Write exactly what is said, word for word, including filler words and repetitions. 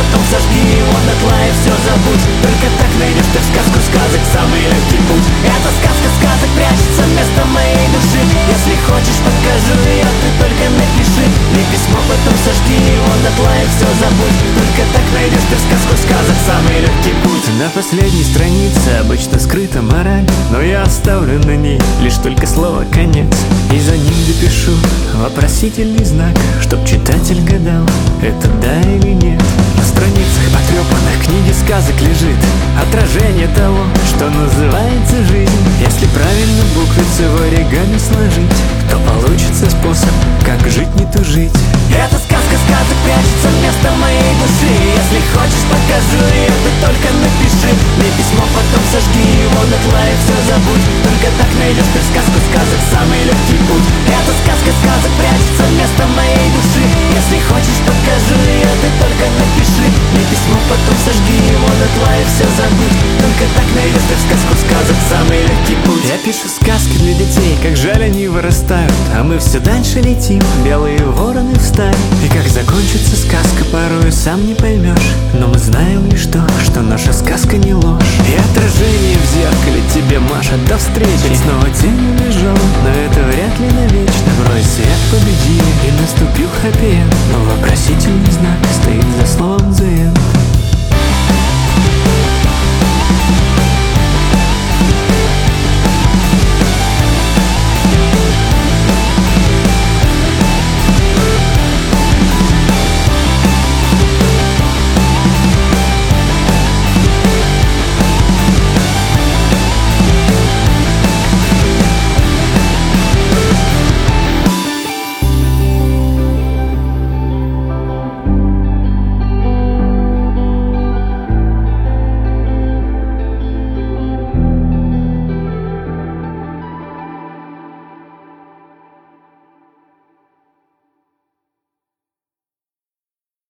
потом сожги его дотла и все забудь. Только так найдешь ты в сказку сказок самый легкий путь. Эта сказка сказок прячется вместо моей души. Если хочешь, покажу ее, ты только напиши мне письмо, потом сожги его дотла и все забудь. Только так найдешь ты в сказку сказок самый легкий путь. На последней странице обычно скрыта мораль, но я оставлю на ней лишь только слово «конец». И за ним допишу вопросительный знак, чтоб читатель гадал, это да или нет. На страницах потрепанных книги сказок лежит отражение того, что называется жизнь. Если правильно буквицы в оригами сложить, то получится способ, как жить не тужить. Эта сказка сказок прячется вместо моей души. Если хочешь, покажу ее, ты только напиши мне письмо, потом сожги его дотла и все забудь. Только так найдешь ты в сказку сказок самый легкий путь. Эта сказка сказок прячется вместо моей души. Если хочешь, покажу ее, ты только напиши мне письмо, потом сожги его дотла и все забудь. Только так найдешь ты в сказку сказок самый легкий путь. Я пишу сказки для детей, как жаль они вырастают, а мы все дальше летим, белые вороны в стае. И как закончится сказка, порою сам не поймешь, но мы знаем лишь то, что наша сказка не ложь. И отражение в зеркале тебе машет до встречи. И снова день убежал, но это вряд ли навечно. Вроде свет победил и наступил хэппи-энд, но вопросительный знак стоит за